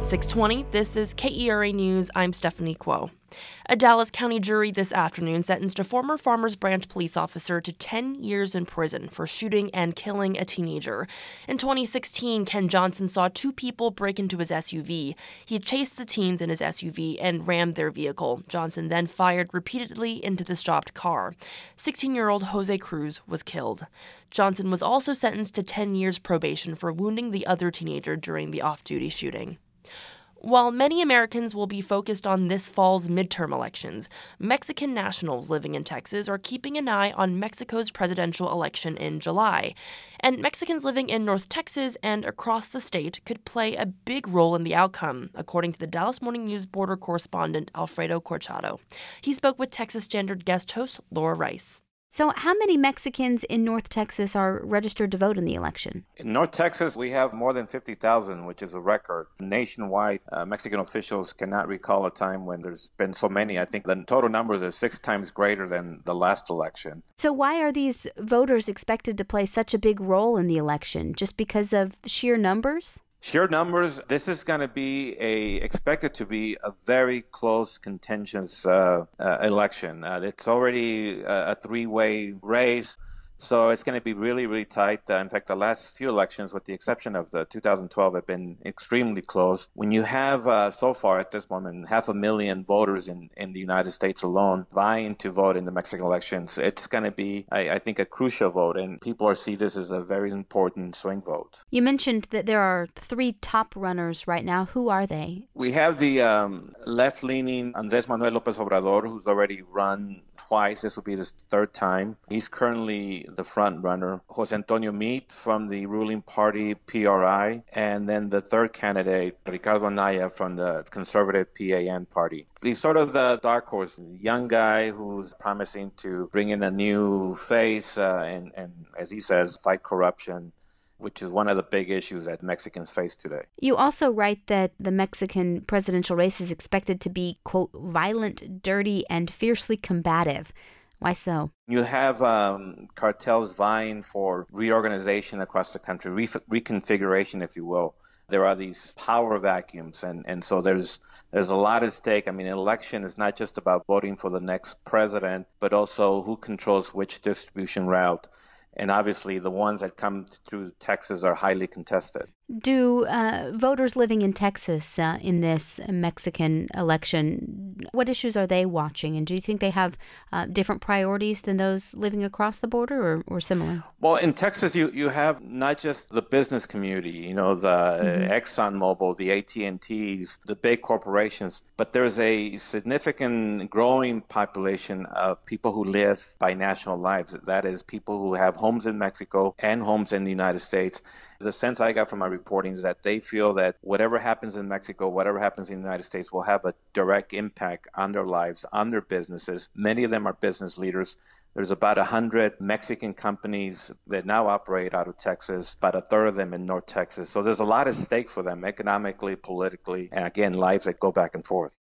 At 6:20, this is KERA News. I'm Stephanie Kuo. A Dallas County jury this afternoon sentenced a former Farmers Branch police officer to 10 years in prison for shooting and killing a teenager. In 2016, Ken Johnson saw two people break into his SUV. He chased the teens in his SUV and rammed their vehicle. Johnson then fired repeatedly into the stopped car. 16-year-old Jose Cruz was killed. Johnson was also sentenced to 10 years probation for wounding the other teenager during the off-duty shooting. While many Americans will be focused on this fall's midterm elections, Mexican nationals living in Texas are keeping an eye on Mexico's presidential election in July. And Mexicans living in North Texas and across the state could play a big role in the outcome, according to the Dallas Morning News border correspondent Alfredo Corchado. He spoke with Texas Standard guest host Laura Rice. So how many Mexicans in North Texas are registered to vote in the election? In North Texas, we have more than 50,000, which is a record. Nationwide, Mexican officials cannot recall a time when there's been so many. I think the total numbers are 6 times greater than the last election. So why are these voters expected to play such a big role in the election? Just because of sheer numbers? Sheer numbers, this is going to be expected to be a very close, contentious election. It's already a three-way race, so it's going to be really, really tight. In fact, the last few elections, with the exception of the 2012, have been extremely close. When you have, so far at this moment, 500,000 voters in the United States alone vying to vote in the Mexican elections, it's going to be, I think, a crucial vote, and people see this as a very important swing vote. You mentioned that there are 3 top runners right now. Who are they? We have the left-leaning Andrés Manuel López Obrador, who's already run twice. This will be his 3rd time. He's currently the front runner. Jose Antonio Meade from the ruling party PRI, and then the 3rd candidate, Ricardo Anaya from the conservative PAN party. He's sort of the dark horse, young guy who's promising to bring in a new face and as he says, fight corruption, which is one of the big issues that Mexicans face today. You also write that the Mexican presidential race is expected to be, quote, violent, dirty, and fiercely combative. Why so? You have cartels vying for reorganization across the country, reconfiguration, if you will. There are these power vacuums, and so there's a lot at stake. I mean, an election is not just about voting for the next president, but also who controls which distribution route. And obviously, the ones that come through Texas are highly contested. Do voters living in Texas in this Mexican election, what issues are they watching? And do you think they have different priorities than those living across the border or similar? Well, in Texas, you have not just the business community, the ExxonMobil, the AT&Ts, the big corporations, but there's a significant growing population of people who live binational lives. That is, people who have homes in Mexico and homes in the United States. The sense I got from my reporting is that they feel that whatever happens in Mexico, whatever happens in the United States will have a direct impact on their lives, on their businesses. Many of them are business leaders. There's about 100 Mexican companies that now operate out of Texas, about 1/3 of them in North Texas. So there's a lot at stake for them economically, politically, and again, lives that go back and forth.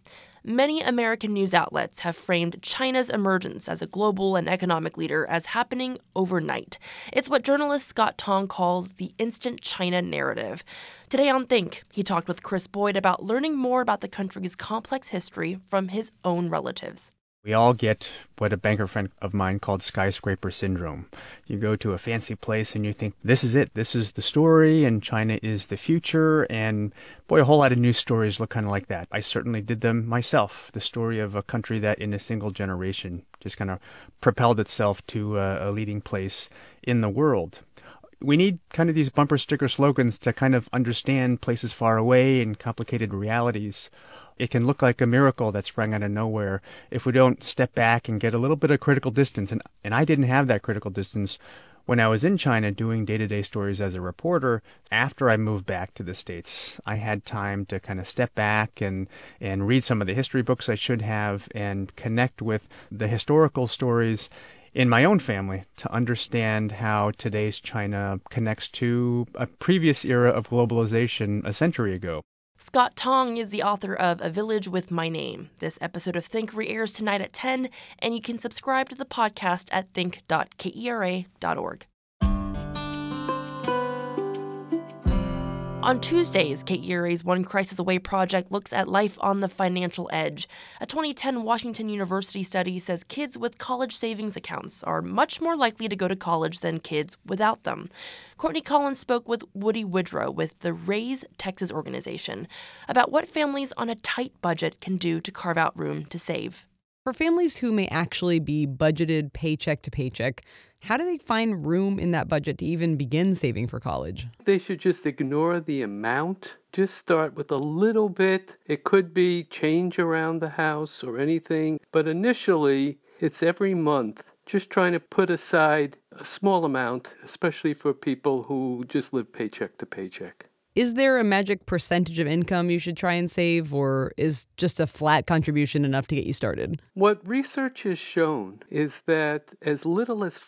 Many American news outlets have framed China's emergence as a global and economic leader as happening overnight. It's what journalist Scott Tong calls the instant China narrative. Today on Think, he talked with Chris Boyd about learning more about the country's complex history from his own relatives. We all get what a banker friend of mine called skyscraper syndrome. You go to a fancy place and you think, this is it, this is the story, and China is the future, and boy, a whole lot of news stories look kind of like that. I certainly did them myself. The story of a country that in a single generation just kind of propelled itself to a leading place in the world. We need kind of these bumper sticker slogans to kind of understand places far away and complicated realities. It can look like a miracle that sprang out of nowhere if we don't step back and get a little bit of critical distance. And I didn't have that critical distance when I was in China doing day-to-day stories as a reporter. After I moved back to the States, I had time to kind of step back and read some of the history books I should have and connect with the historical stories in my own family to understand how today's China connects to a previous era of globalization a century ago. Scott Tong is the author of A Village with My Name. This episode of Think re-airs tonight at 10, and you can subscribe to the podcast at think.kera.org. On Tuesdays, KERA's One Crisis Away project looks at life on the financial edge. A 2010 Washington University study says kids with college savings accounts are much more likely to go to college than kids without them. Courtney Collins spoke with Woody Woodrow with the Raise Texas organization about what families on a tight budget can do to carve out room to save. For families who may actually be budgeted paycheck to paycheck, how do they find room in that budget to even begin saving for college? They should just ignore the amount. Just start with a little bit. It could be change around the house or anything. But initially, it's every month. Just trying to put aside a small amount, especially for people who just live paycheck to paycheck. Is there a magic percentage of income you should try and save, or is just a flat contribution enough to get you started? What research has shown is that as little as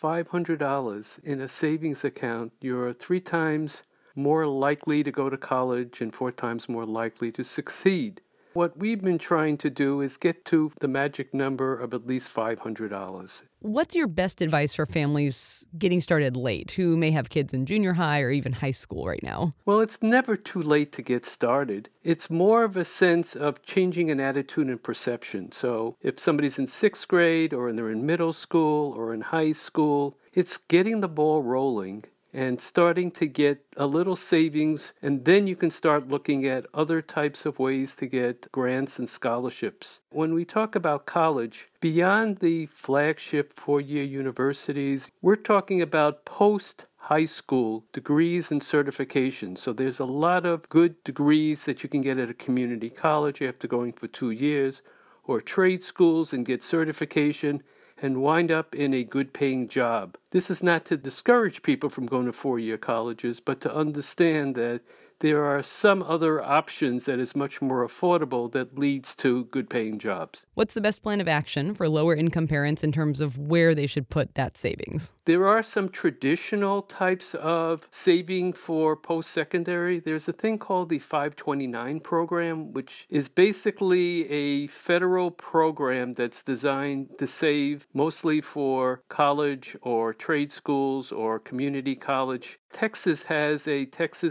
$500 in a savings account, you're 3 times more likely to go to college and 4 times more likely to succeed. What we've been trying to do is get to the magic number of at least $500. What's your best advice for families getting started late who may have kids in junior high or even high school right now? Well, it's never too late to get started. It's more of a sense of changing an attitude and perception. So if somebody's in 6th grade or they're in middle school or in high school, it's getting the ball rolling and starting to get a little savings, and then you can start looking at other types of ways to get grants and scholarships. When we talk about college, beyond the flagship 4-year universities, we're talking about post-high school degrees and certifications. So there's a lot of good degrees that you can get at a community college after going for 2 years, or trade schools and get certification, and wind up in a good-paying job. This is not to discourage people from going to 4-year colleges, but to understand that there are some other options that is much more affordable that leads to good-paying jobs. What's the best plan of action for lower-income parents in terms of where they should put that savings? There are some traditional types of saving for post-secondary. There's a thing called the 529 program, which is basically a federal program that's designed to save mostly for college or trade schools or community college. Texas has a Texas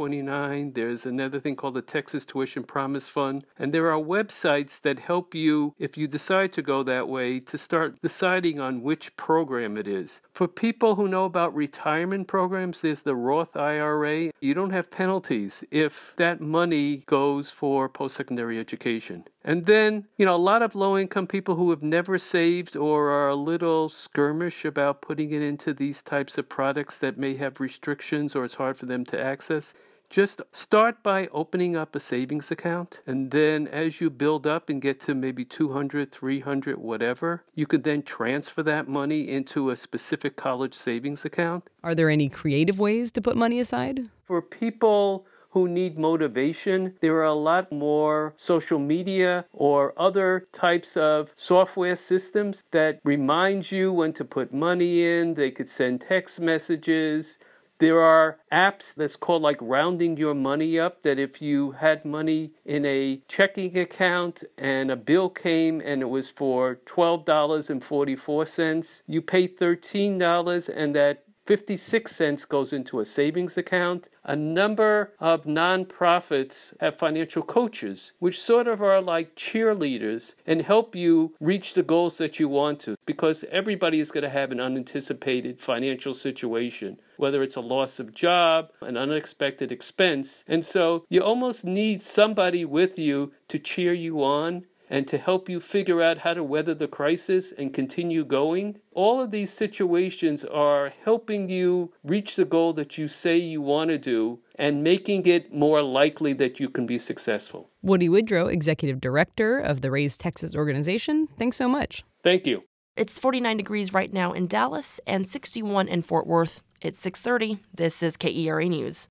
529. There's another thing called the Texas Tuition Promise Fund. And there are websites that help you, if you decide to go that way, to start deciding on which program it is. For people who know about retirement programs, there's the Roth IRA. You don't have penalties if that money goes for post-secondary education. And then, a lot of low-income people who have never saved or are a little skirmish about putting it into these types of products that may have restrictions or it's hard for them to access, just start by opening up a savings account. And then as you build up and get to maybe 200, 300, whatever, you could then transfer that money into a specific college savings account. Are there any creative ways to put money aside? For people who need motivation, there are a lot more social media or other types of software systems that remind you when to put money in. They could send text messages. There are apps that's called like Rounding Your Money Up, that if you had money in a checking account and a bill came and it was for $12.44, you pay $13 and that 56 cents goes into a savings account. A number of nonprofits have financial coaches, which sort of are like cheerleaders and help you reach the goals that you want to, because everybody is going to have an unanticipated financial situation, whether it's a loss of job, an unexpected expense. And so you almost need somebody with you to cheer you on and to help you figure out how to weather the crisis and continue going. All of these situations are helping you reach the goal that you say you want to do and making it more likely that you can be successful. Woody Woodrow, Executive Director of the Raise Texas organization, thanks so much. Thank you. It's 49 degrees right now in Dallas and 61 in Fort Worth. It's 6:30. This is KERA News.